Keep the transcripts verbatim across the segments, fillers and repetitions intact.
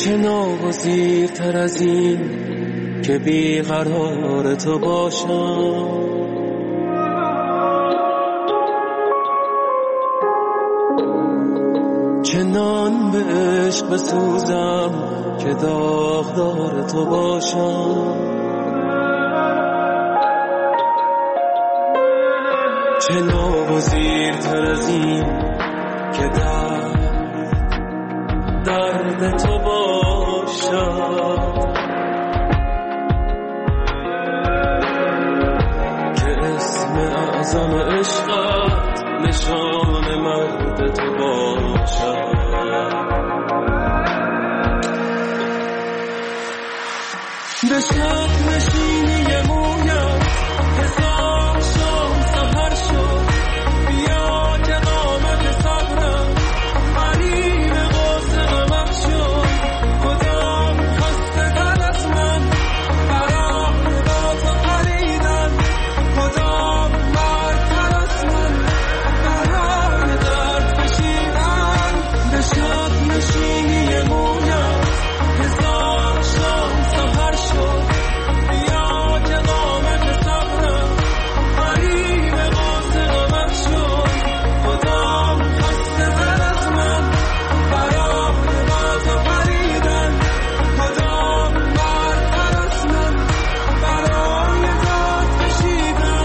چه ناگزیرتر از این که بیقرار تو باشم، چه نان به عشق بسوزم که داغدار تو باشم، چه ناگزیرتر از این که درد درد تو باشم، که اسم اعظم عشقت نشان مرد تو باشم. به شب نشینی مویم هزار شام سحر شد، بیا که قامت صبرم قریب قاس غمم شد، کدام خسته تر از من برای با تو پریدن، کدام مرتر از من برای درد کشیدن. به شب نشینی مویم هزار شام سحر شد، بیا که قامت صبرم قریب قاس غمم شد، کدام خسته تر از من برای با تو پریدن، کدام مرتر از من برای داد کشیدن.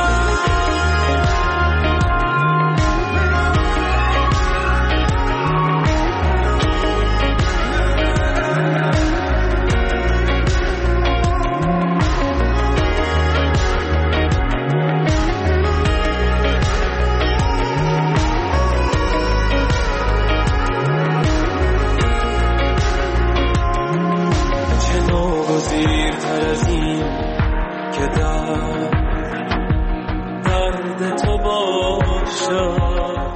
چه ناگزیرتر از این که درد درد تو باشد،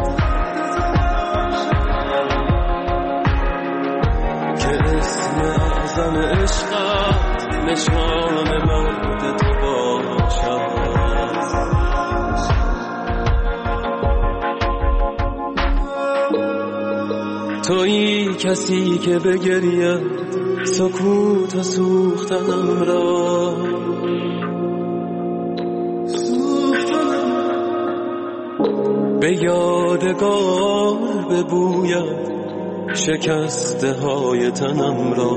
که اسم اعظم عشقت نشان مرد تو باشد. تویی کسی که بگرید سکوت و سوختنم را، به یادگار ببوید شکسته های تنم را.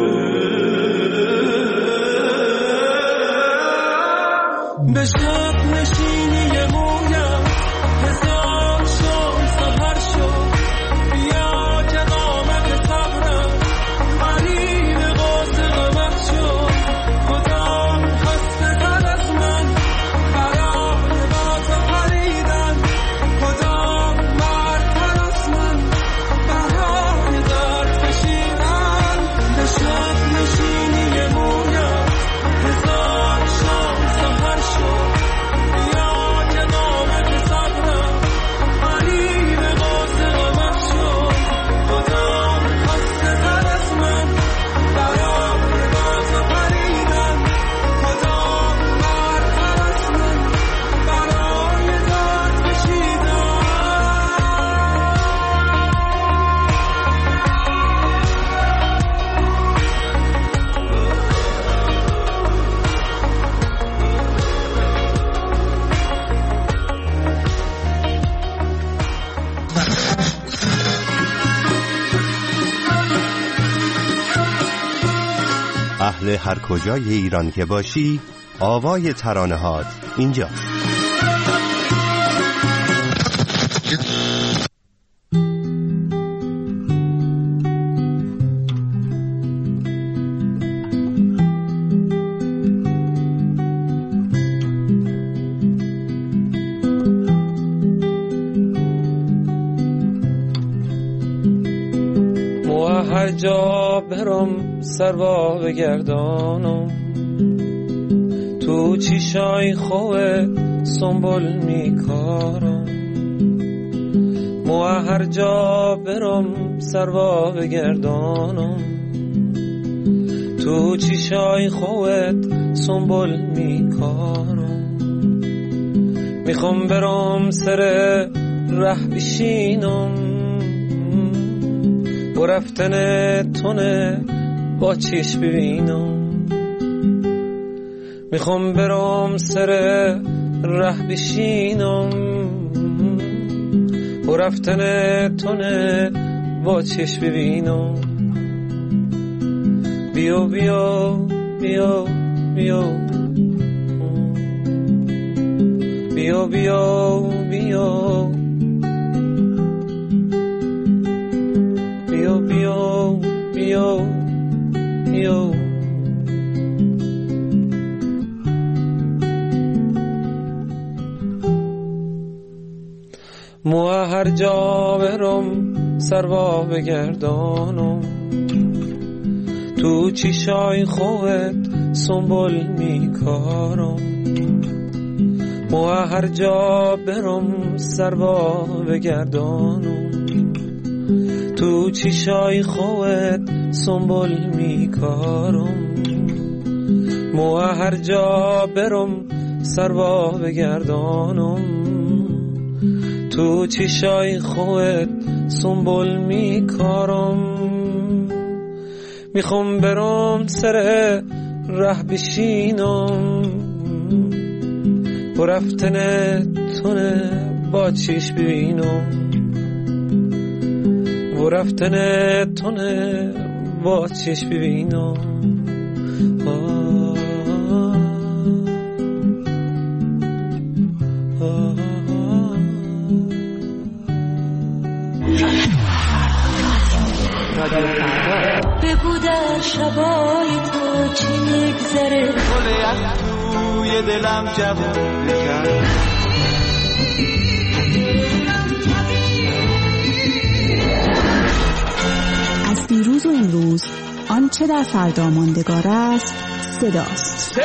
به شب نشینی مویم هزار شام سحر شد، بیا که قامت صبرم قریب قاس غمم شد، کدام خسته تر از من برای با تو پریدن، کدام مرتر از من برای درد کشیدن. به شب نشینی مویم هزار شام سحر شد، بیا که قامت صبرم قریب قاس غمم شد، کدام خسته تر از من برای با تو پریدن، کدام مرتر از من برای درد کشیدن. اهل هر کجای ایران که باشی، آوای ترانه هات اینجاست. مو هر جا برم سروا بگردانم، تو چیشای خوه سنبول میکارم. مو هر جا برم سروا بگردانم، تو چیشای خوت سنبول میکارم. میخوام برم سر ره بشینم، و رفتن تونه با چیش ببینم. میخوام برام سر ره بشینم و رفتن تونه با چیش ببینم. بیا بیا بیا بیا بیا بیا بیا بیا بیا بیا بیا. مو هر جا برم سروا بگردانم، تو چیشای خوبت سنبول میکارم. مو هر جا برم سروا بگردانم، تو چیشای خوبت سنبول میکارم. مو هر جا برم سروا بگردانم، تو چیشای خوبت سنبول میکارم. میخوام برام سر ره بشینم و رفتن تونه با چیش ببینم و رفتن تونه با چیش ببینم. آه آه بگو در شبای تو چی میگذره، گل یخ توی دلم جوون بکن. از دیروز و امروز آنچه در فردا ماندگار است صداست.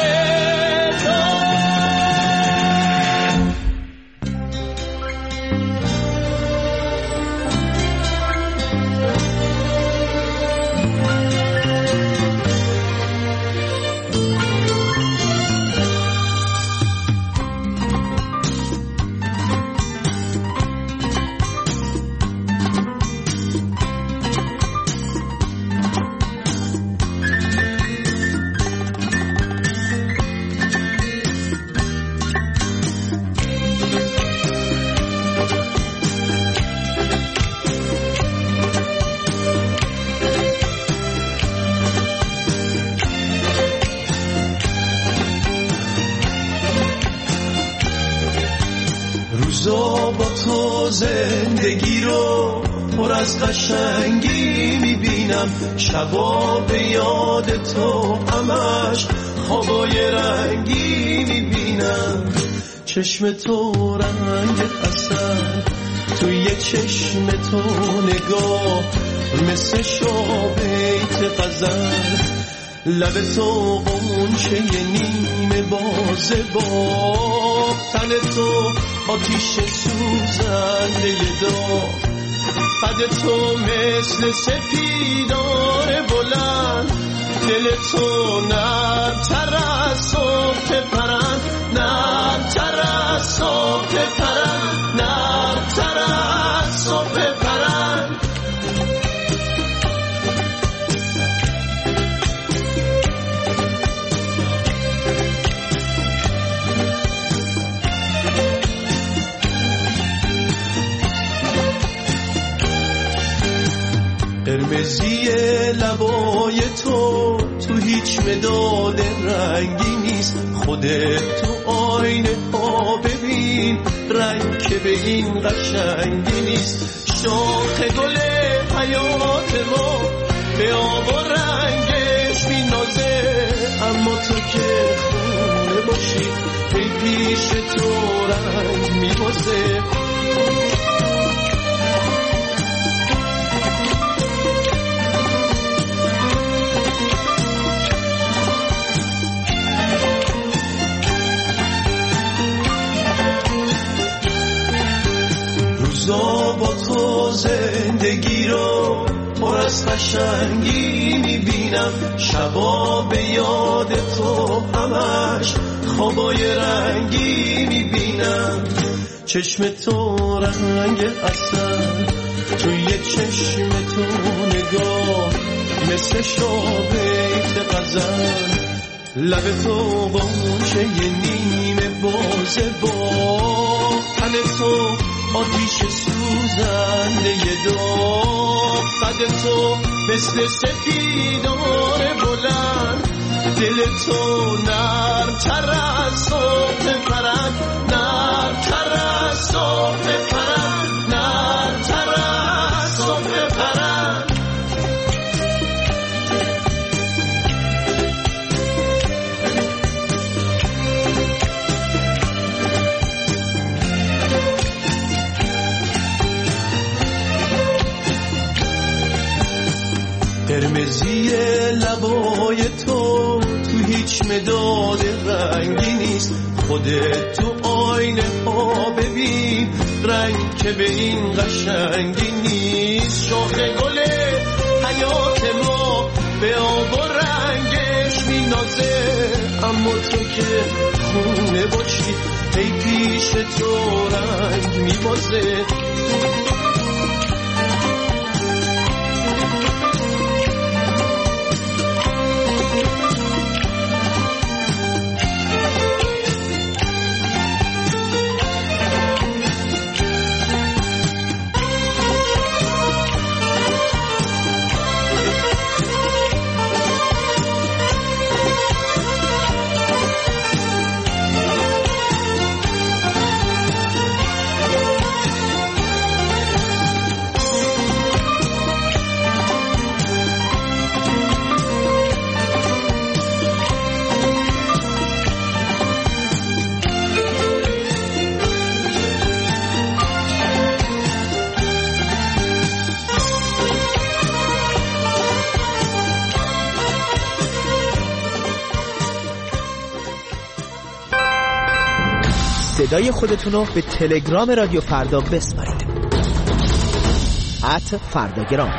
روزا با تو زندگی رو پر از قشنگی میبینم، شبا به یاد تو همش خوابای رنگی میبینم. چشم تو رنگ عسل، توی چشم تو نگاه مثل شابیت غزل، لب تو غنچه نیمه بازه با تن تو آتیش سوزنده داغ، قد تو مثل سپیدار بلند، دل تو نرم‌تر از صبح پرند، نرم‌تر از صبح پرند، نرم‌تر از صبح پرند. قرمزی لبای تو تو هیچ مداد رنگی نیست، خودت تو آینه ها ببین رنگ که به این قشنگی نیست. شاخ گل حیات ما به آب و رنگش می‌نازه، اما تو که خونه باشی ای پیش تو رنگ می‌بازه. روزا با تو زندگی رو پر از قشنگی میبینم، شبا به یاد تو همش خوابای رنگی میبینم. چشم تو رنگ عسل، توی چشم تو نگاه مثل شابیت غزل، لب تو باشه یه نیمه بازه با تن تو آتیش سوزنده یه داغ، قد تو مثل سپیدار بلند، دل تو نرم‌تر از صبح پرند، نرم‌تر از صبح پرند، نرم‌تر از صبح پرند. قرمزی لبای تو تو هیچ مداد رنگی نیست، خودت تو آینه ها ببین رنگ که به این قشنگی نیست. شاخ گل حیات ما به آب و رنگش مینازه، اما تو که خونه باشی ای پیش تو رنگ میبازه. صدای خودتون رو به تلگرام رادیو فردا بسپارید. ات فرداگرام.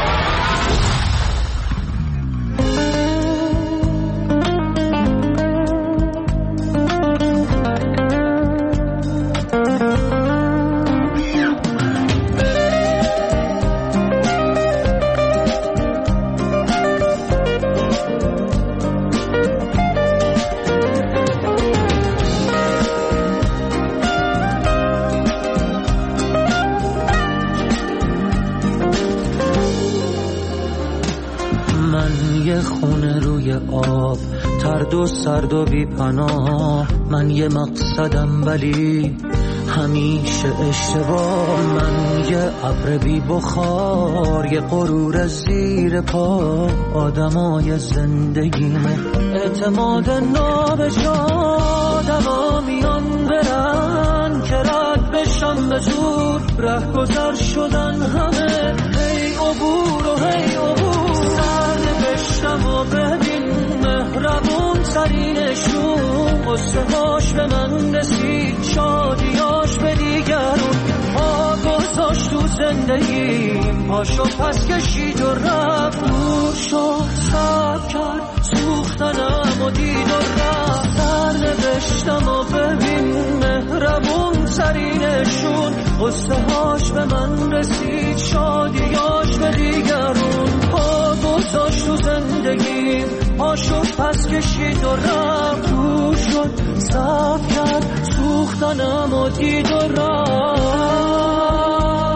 و سرد و بی پناه، من یه مقصدم ولی همیشه اشتباه، من یه ابر بی بخار، یه غرور زیر پا، آدمای زندگیمه اعتماد نابجا، دوا میان برن که رد بشم به زور، ره گذر شدن همه، هی عبور و هی عبور، سرد بشم و ببین مهربون سرینشون، قصه هاش به من رسید، شادیاش به دیگرون، پا گذاشت تو زندگیم، پاشو پس کشید و رفت، دور شد سب کرد سوختنم و دید و رفت، در نوشتم و ببین مهربون سرینشون، قصه هاش به من رسید، شادیاش به دیگرون، پا گذاشت تو زندگیم، پاشو پس کشید و رفت، دور شد صف کرد سوختنم و دید و رفت.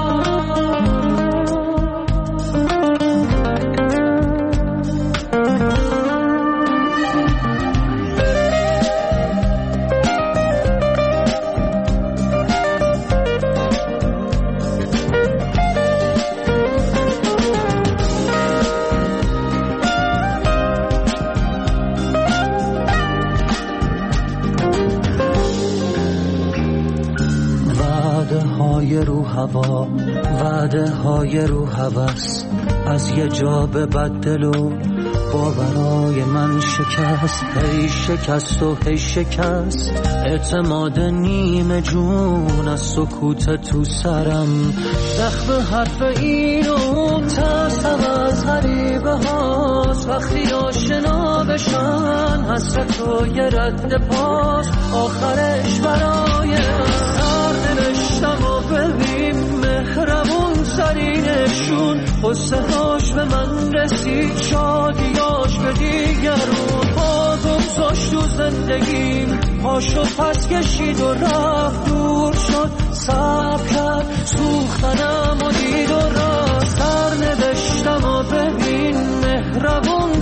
رو هوا وعده های رو هوس، از یه جا به بدل و باورای من شکست، هی شکست و هی شکست، اعتماد نیمه جون از سکوت تو سرم، زخم حرف این و اون، ترسم از غریبه هاست، وقتی آشنا بشن حسرت و یه رد پاس، آخرش برای من سر نوشتم و ببین مهربون سرینش، جون قصه هاش به من رسید شادیاش به دیگرون پا گذاشت تو زندگیم پاشو پس کشید و رفت دور شد صبر کرد سوختنم و دید و رفت سر نوشتم و ببین مهربون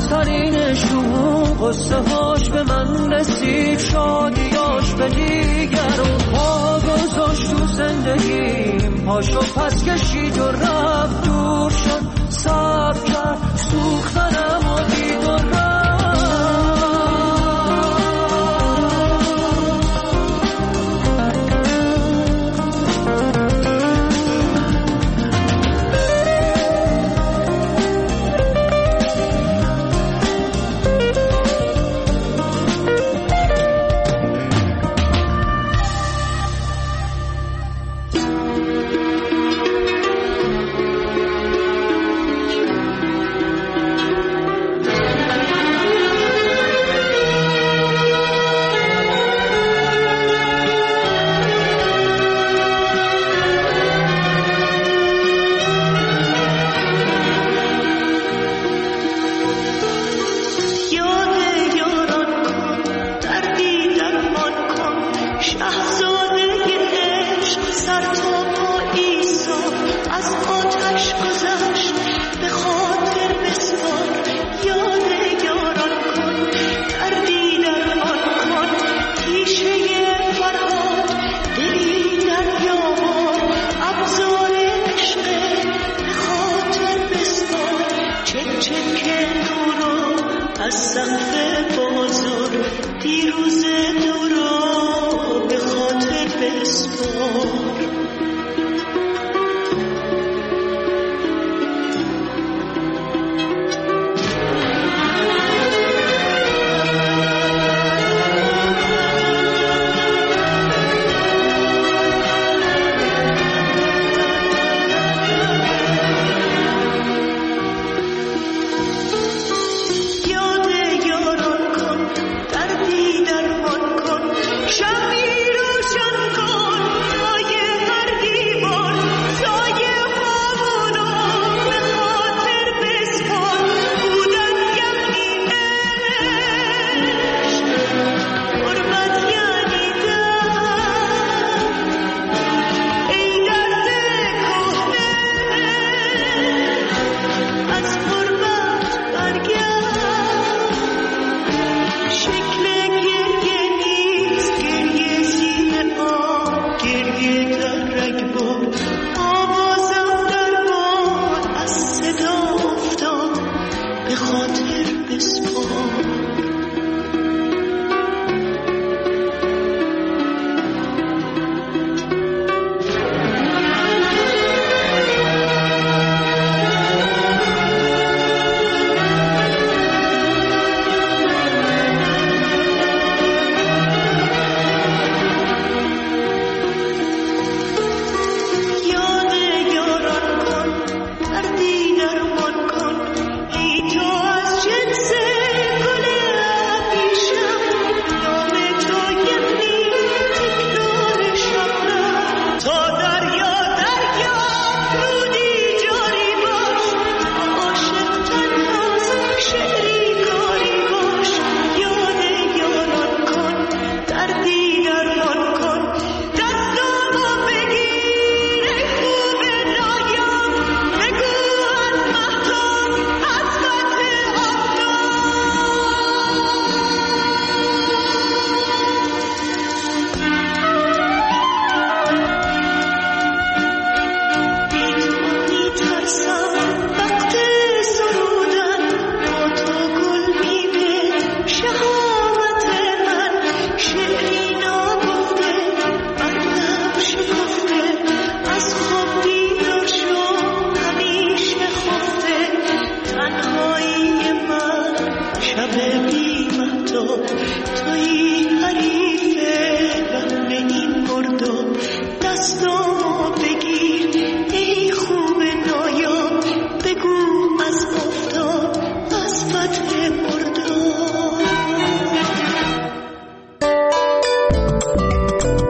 ترینشون قصه هاش به من رسید شادیاش به دیگرون پا گذاشت تو زندگیم پاشو پس کشید و رفت دور شد صبر کرد سوختنم و دید و رفت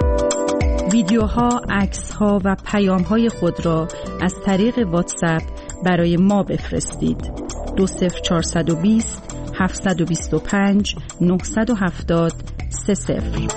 ویدیوها، عکس‌ها و پیام‌های خود را از طریق واتساپ برای ما بفرستید. دو صفر چهارصد و بیست هفتصد و بیست و پنج نهصد و هفتاد سه صفر.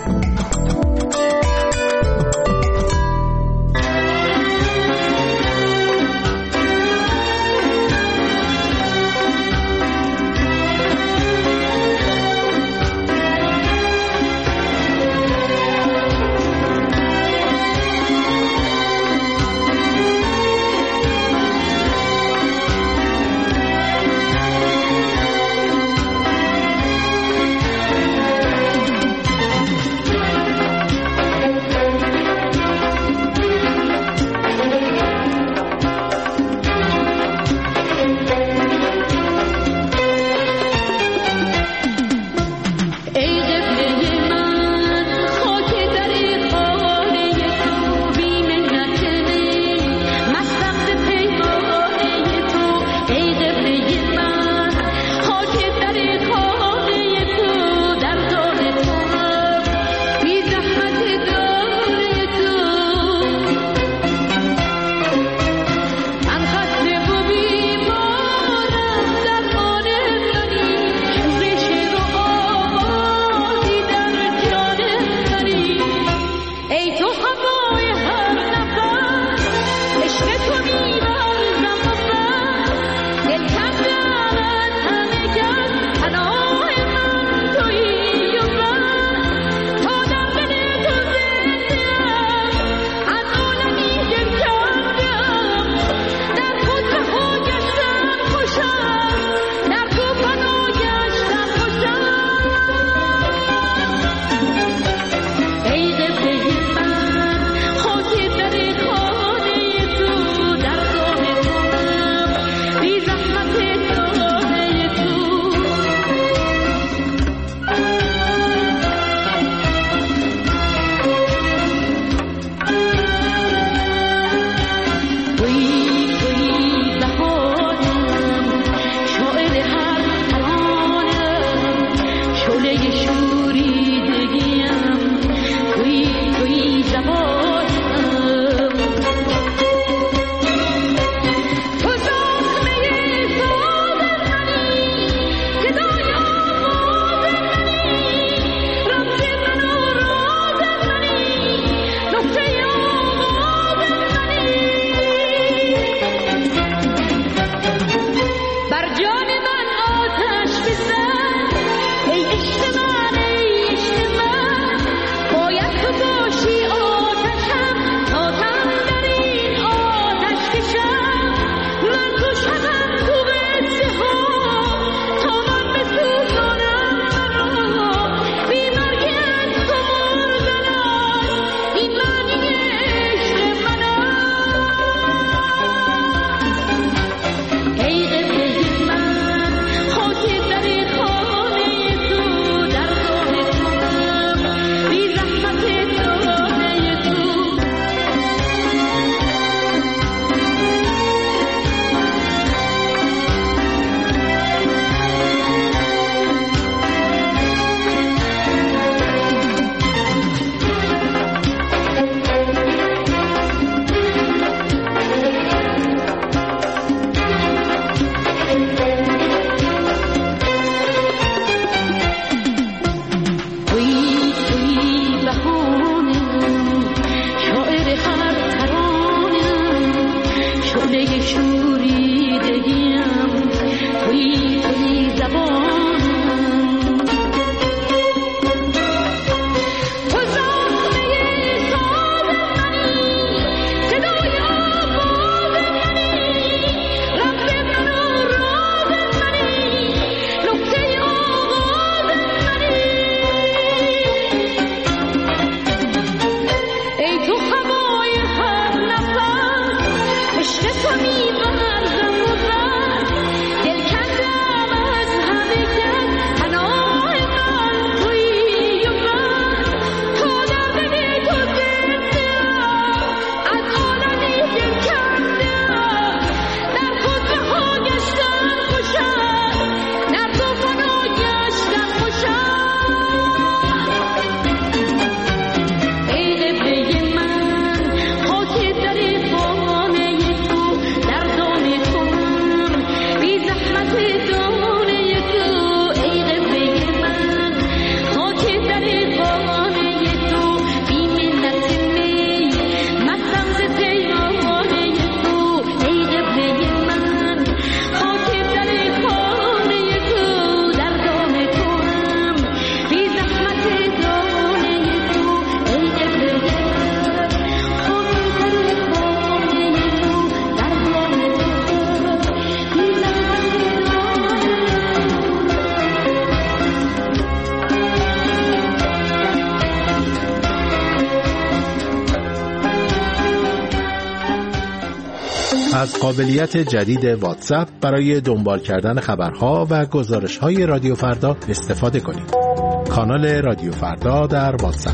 از قابلیت جدید واتساپ برای دنبال کردن خبرها و گزارش‌های رادیو فردا استفاده کنید. کانال رادیو فردا در واتساپ.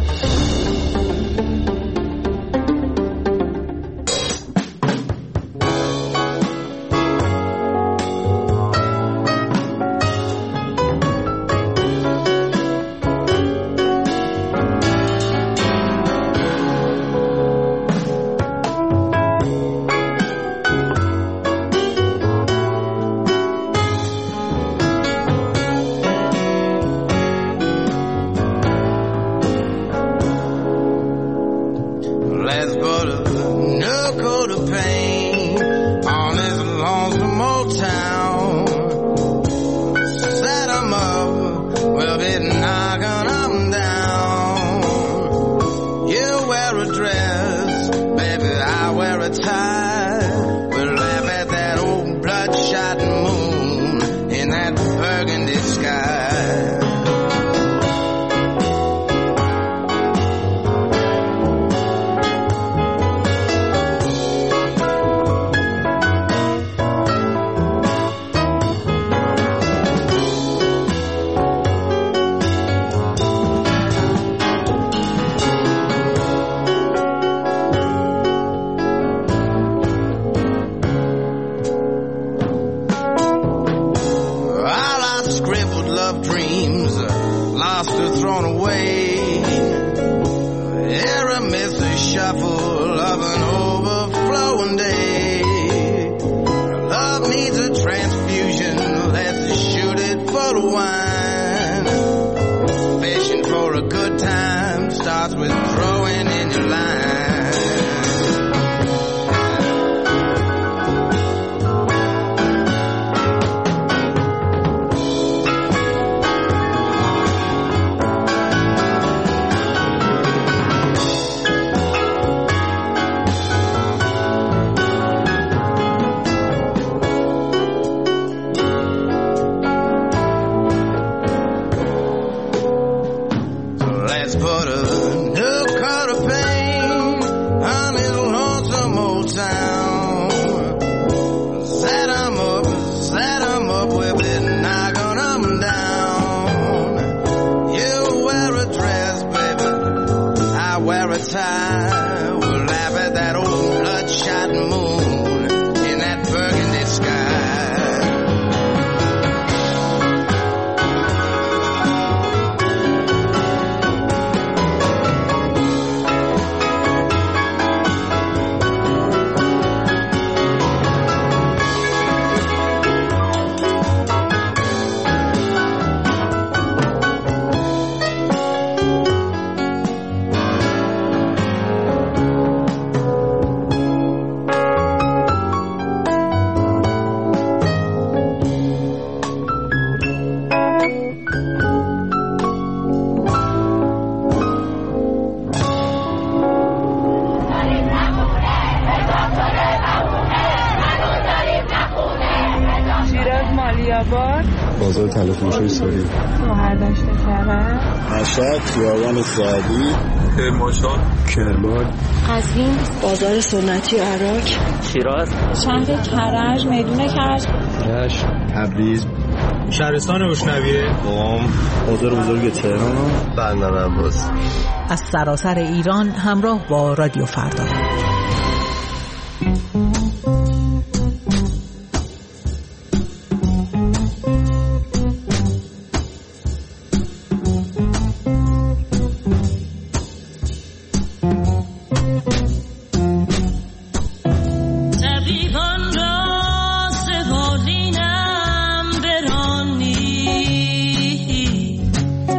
بازار تلفروشی سوری شهرداشت کرد مشهد خیابان سعدی کرمانشاه کرمان قزوین بازار سنتی عراق شیراز شهر کرج میدون کرج رشت تبریز شهرستان روشنویه قم بازار بزرگ تهران بندر عباس. از سراسر ایران همراه با رادیو فردا.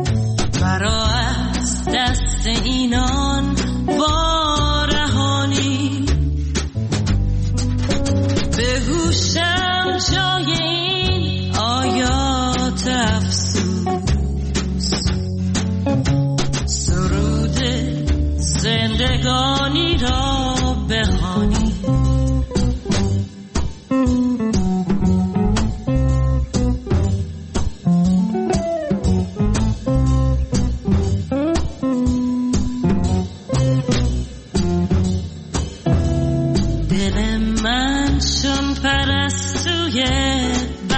اینان با رهانی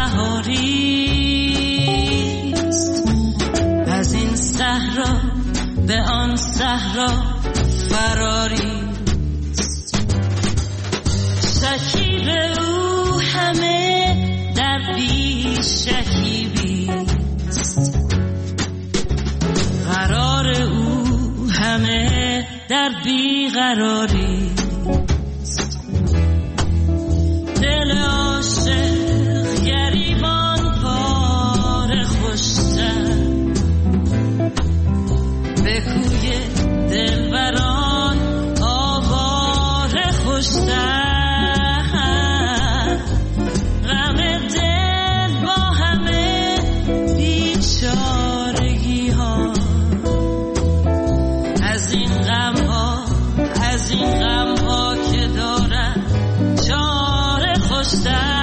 بهاریست، از این صحرا به آن صحرا فراریست. شکیب او همه در بی شکیبیست، قرار او همه در بی قراریست. دل عاشق گریبان پاره خوشتر، به کوی دلبران آواره خوشتر. غم دل با همه بیچارگی ها، از این غم ها از این غم ها که دارن چاره خوشتر.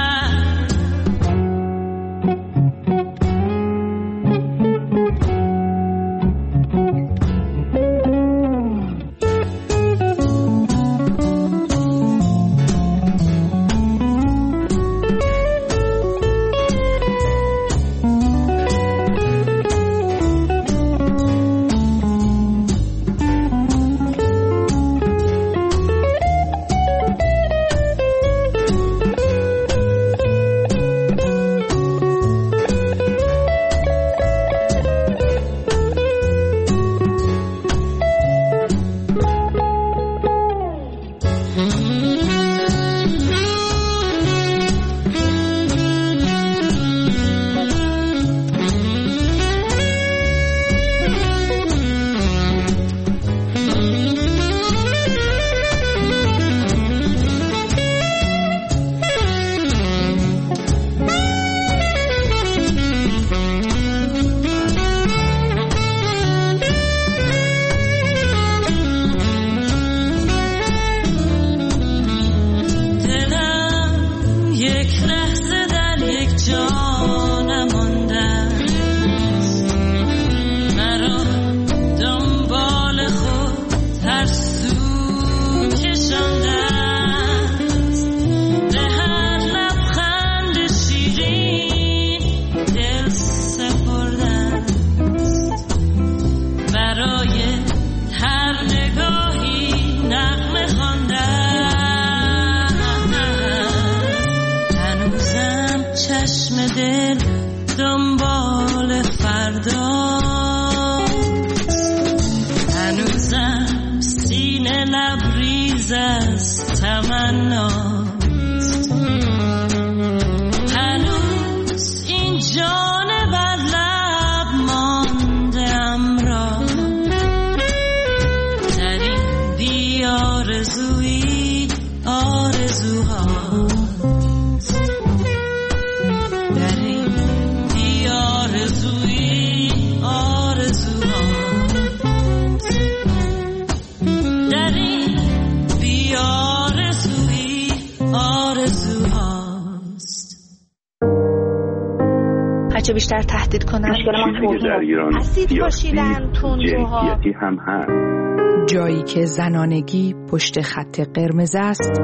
هرچه بیشتر تهدید کنن در ایران اسید پاشیدن تندروها هم هست. جایی که زنانگی پشت خط قرمز است.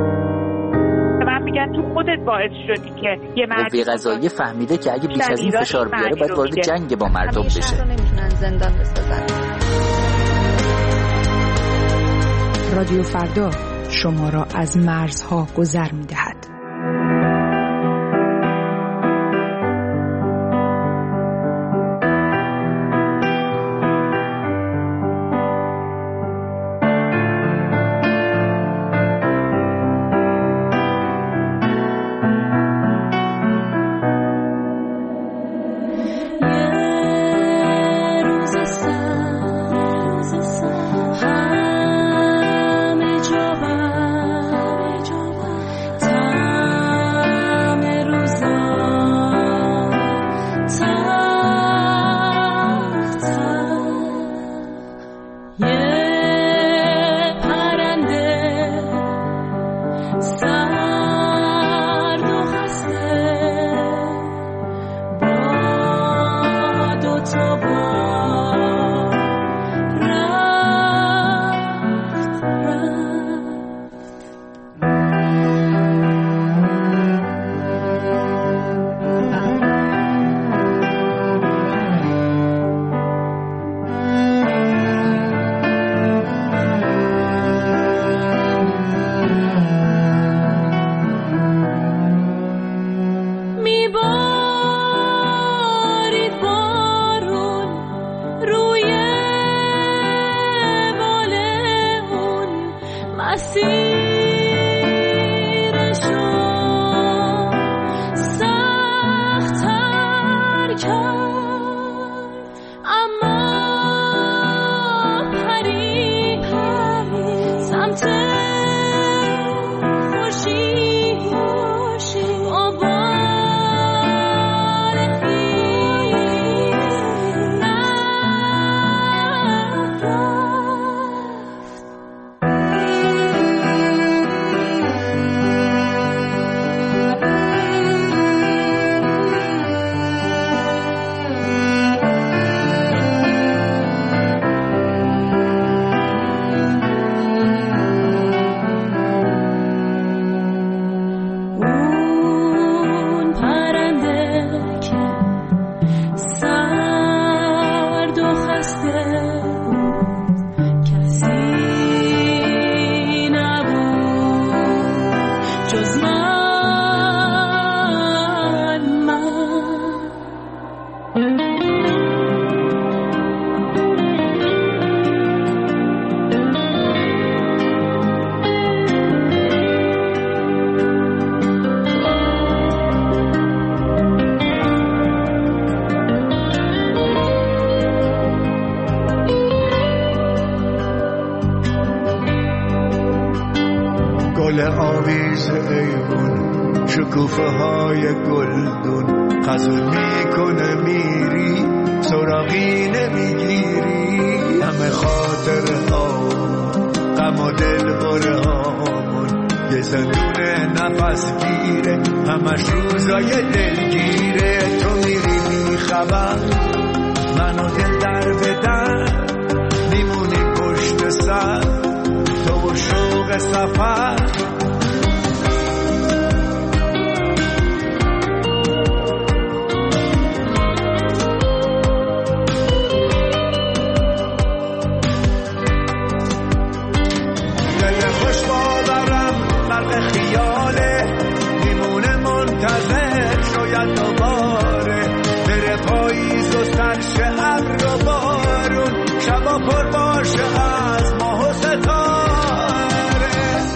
من میگن تو خودت باعث شدی که یه مرد قوه قضاییه فهمیده که اگه بیش از این فشار بیاره باید وارد جنگ با مردم بشه. نمیتونن زندان بسازن. رادیو فردا شما را از مرزها گذر میدهد. همه جا بر میبارید بارون روی بالمون مسیرشو سخت‌تر کرد، اما پرید سمت گل آویز ایوون شکوفه های گلدون خزون میکنه میری سراغی نمیگیری همه خاطر ها غم و دل بره هامون یه زندون نفس گیره همش روزای دلگیره تو میری میخبر منو دل در بدن میمونی پشت سر تو و شوق سفر دل خوش باورم مرد خیاله میمونه منتظر شاید دوباره بره پاییز و سرش ابر و بارون شبا پر باشه از ماه و ستاره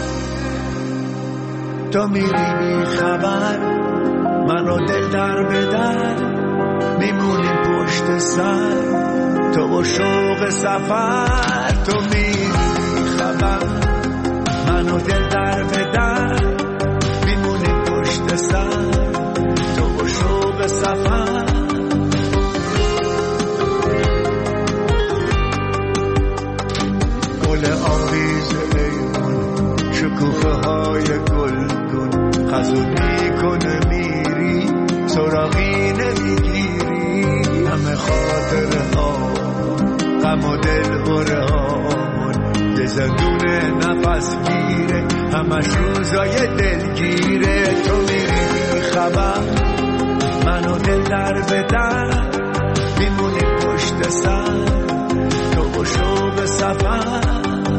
تو میری بی خبر منو دل در بدر میمونیم پشت سر تو و شوق سفر تو میری بی خبر منو دل در بدر میمونیم پشت سر تو و شوق سفر گل آویز ایمون شکوفه های گلگون خزون میکنه میری سراغی نمیگیری همه خاطر ها غم و دل بره هامون یه زندون نفس گیره همش روزای دلگیره تو میری خبر منو دل در بدر میمونی پشت سر تو و شوق سفر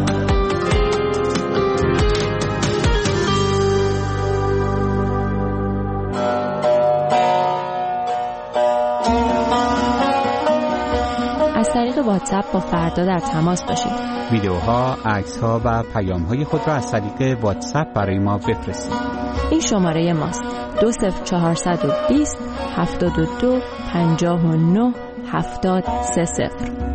از طریق واتساپ با فردا در تماس باشید. ویدیوها، عکس‌ها و پیام‌های خود را از طریق واتساپ برای ما بفرستید. این شماره ماست: دو صفر چهارصد و بیست هفتاد و دو پنجاه و نه هفتاد سه صفر.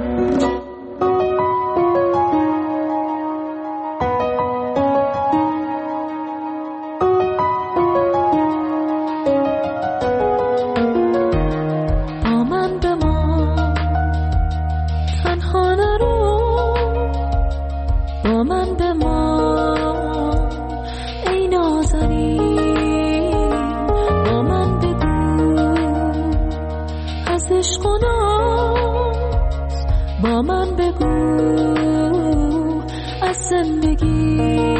با من بگو از زندگی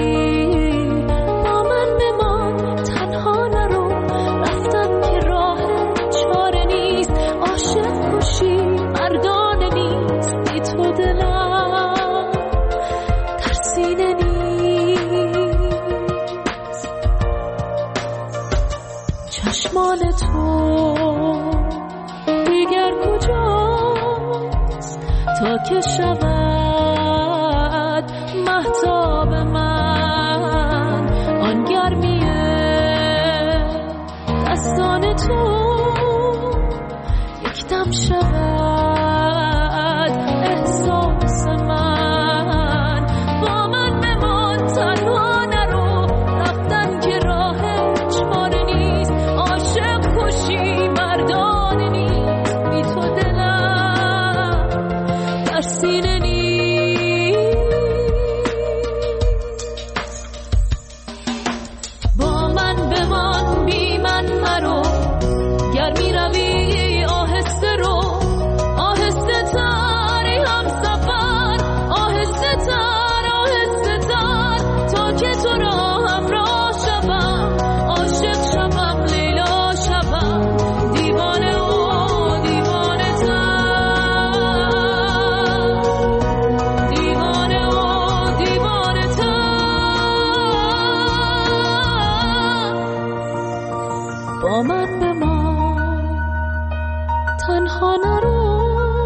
با من بمان تنها نرو رفتن که راه چاره نیست عاشق کشی مردانه نیست بی تو دلم ترسیده نیست چشمان تو دیگر کجاست تا که شود مهتاب من آن گرمیه دستان تو یک دم شود احساس من با من بمان تنها نرو رفتن که راه چاره نیست عاشق کشی مردانه نیست بی تو دلم در سینه نیست با من بمان بی من مرو گر می روی آهسته رو آهسته تر ای هم سفر آهسته تر آهسته تر تا که تو را همراه شوم عاشق شوم لیلا شوم دیوانه و دیوانه تر دیوانه و دیوانه تر با من بمان تنها نرو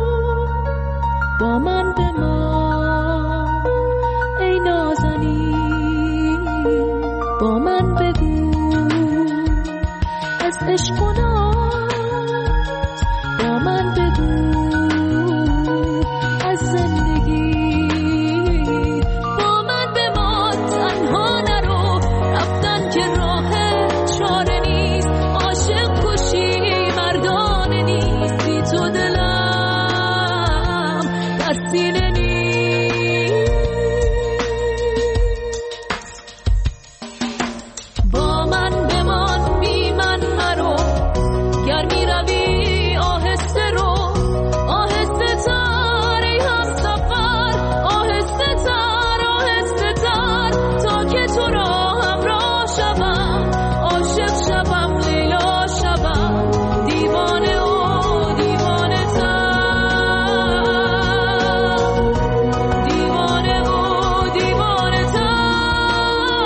با من بمان ای نازنین با من بگو از عشق و ناز با من بگو از زندگی با من بمان تنها نرو رفتن که راه چاره نیست عاشق کشی مردانه نیست بی تو دلم در سینه نیست با من بمان بی من مرو گر می روی آهسته رو آهسته تر ای هم سفر آهسته تر آهسته تر تا که تو را همراه شوم عاشق شوم لیلا شوم دیوانه و دیوانه تر دیوانه و دیوانه تر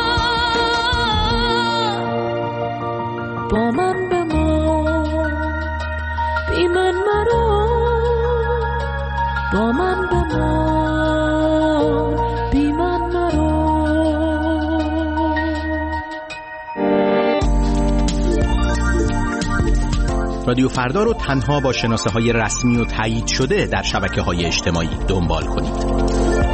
با من بمان بی من مرو با من بمان بی من مرو رادیو فردا رو تنها با شناسه های رسمی و تایید شده در شبکه های اجتماعی دنبال کنید.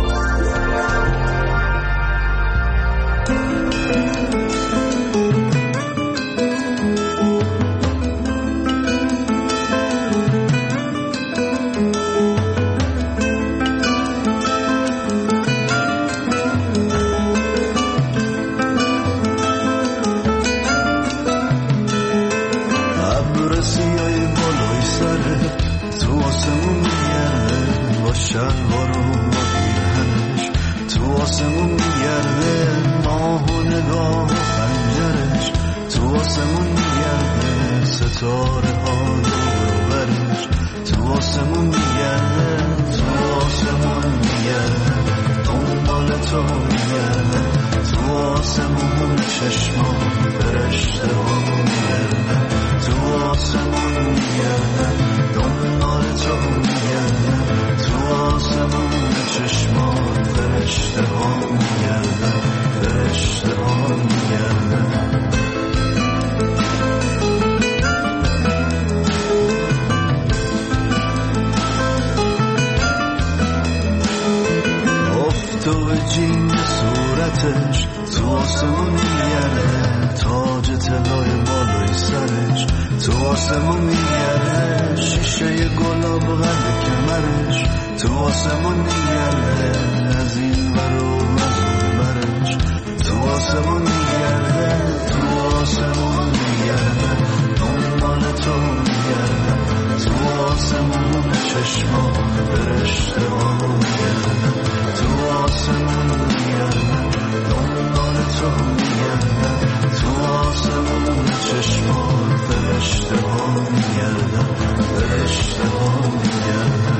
ابر سیاهی بالای سره تو آسمون میگرده با شلوار و پیرهنش تو آسمون میگرده ماه و نگاه و خنجرش تو آسمون میگرده ستاره ها دور و برش تو آسمون میگرده تو آسمون میگرده دنبال تو میگرده تو آسمون چشمان فرشته ها میگرده تو آسمون میگرده دنبال تو میگرده تو آسمون چشمان فرشته ها میگرده فرشته ها میگرده تو جین صورتش تو آسمون میگرده تاج طلای بالای سرش تو آسمون میگرده شیشه گلاب قلب کمرش تو آسمون میگرده از این ور و از اون برش تو آسمون میگرده تو آسمون میگرده دنبال تو میگرده تو آسمون چشمان فرشته ها میگرده تو آسمون میگرده دنبال تو میگرده تو آسمون چشمان فرشته ها میگرده فرشته ها میگرده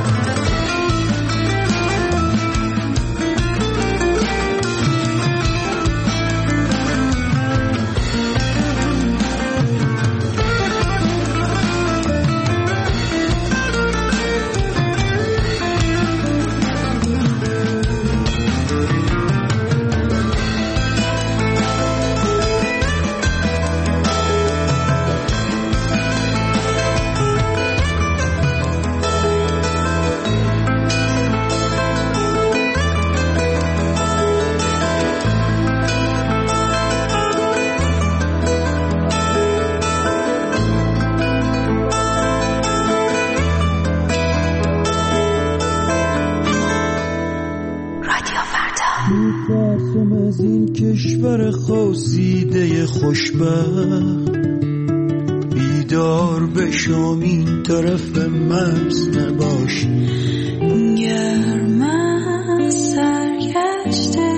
از این کشور خواسیده خوشبخت بیدار بشم این طرف مرز نباش. گرم از سرگشته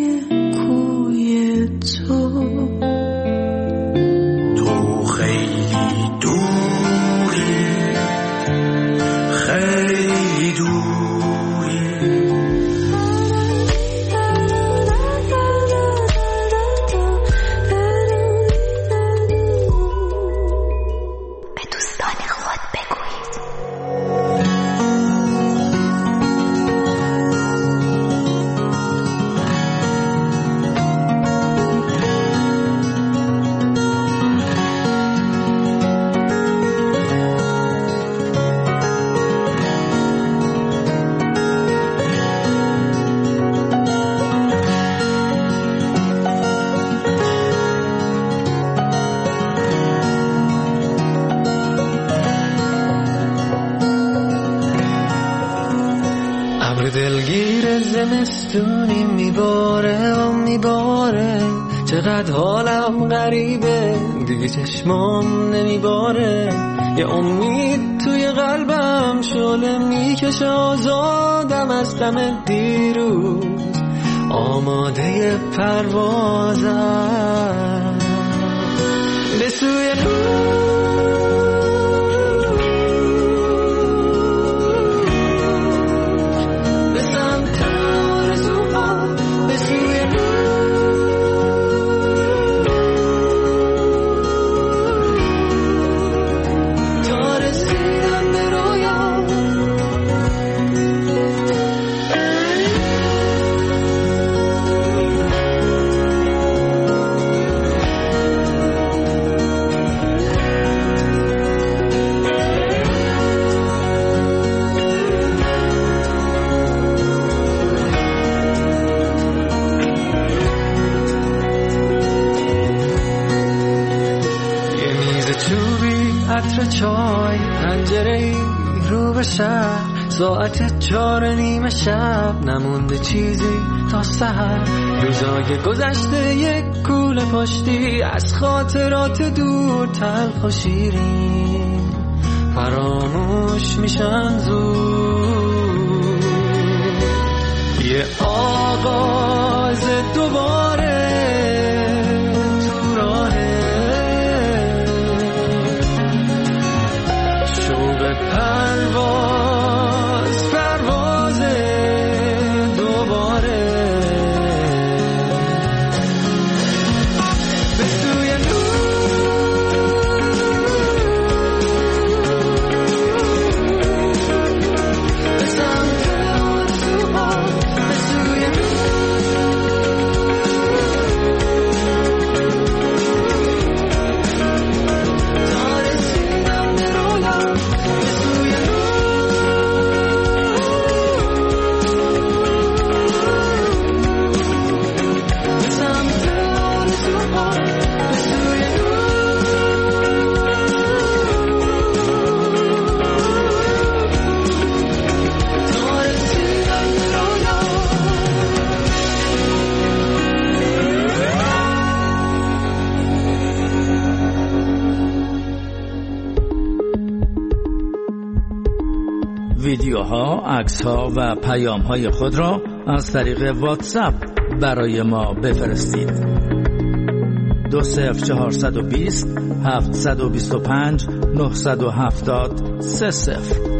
کوی تو تو خیلی دوری خیلی دوری به دوستان خود بگویید. دلگیر زمستونی میباره و میباره، چقدر حالم غریبه دیگه چشمام نمیباره، یه امید توی قلبم شعله میکشه، آزادم از دم دیروز آماده پروازم به سوی عطر چای، پنجره رو به شهر، ساعت چار نیمه شب، نمونده چیزی تا سحر، روزای گذشته یک کوله پشتی از خاطرات دور، تلخ و شیرین فراموش میشن زود، یه آغاز دوباره تو راه پرواز پرواز دوباره به سوی نور، به سمت آرزوها، به سوی تا رسیدم به رویا، ویدیوها، عکس‌ها و پیام‌های خود را از طریق واتساپ برای ما بفرستید. دو صفر چهارصد و بیست هفتصد و بیست و پنج نهصد و هفتاد سه صفر.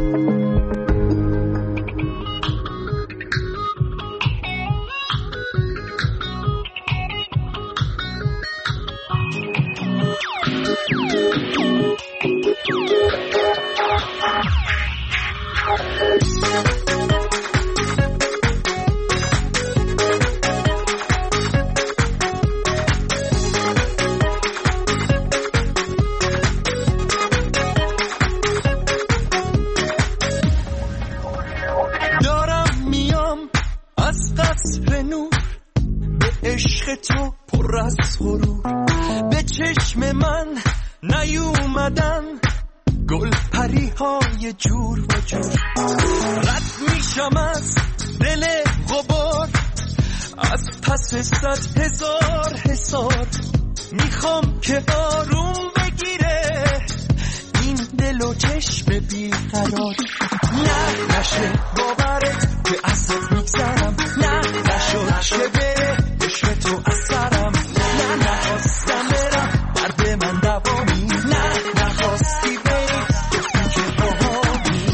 از پس صد هزار حسار میخوام که آروم بگیره این دل و چشم بیقرار. نه نشه باورت که ازت میگذرم، نه نشد شه بره عشق تو از سرم، نه نخواستم برم درد من دوامی، نه نخواستی بری گفتی که باهامی.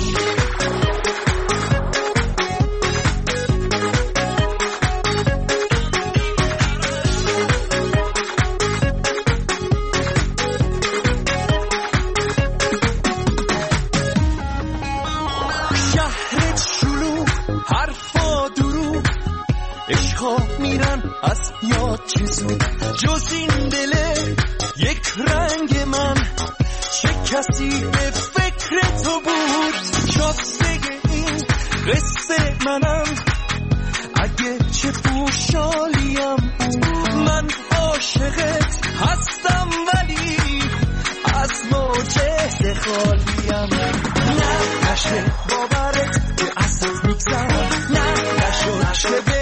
شهرت شلوغ حرفا دروغ عشقا میرن از یاد چه زود، جز این دله یک رنگ من چه کسی به فکر تو بود. شازده این قصه منم اگه چه پوشالیم، من عاشقت هستم ولی از معجزه خالیم. نه نشه باورت که ازت میگذرم، نه نشد شه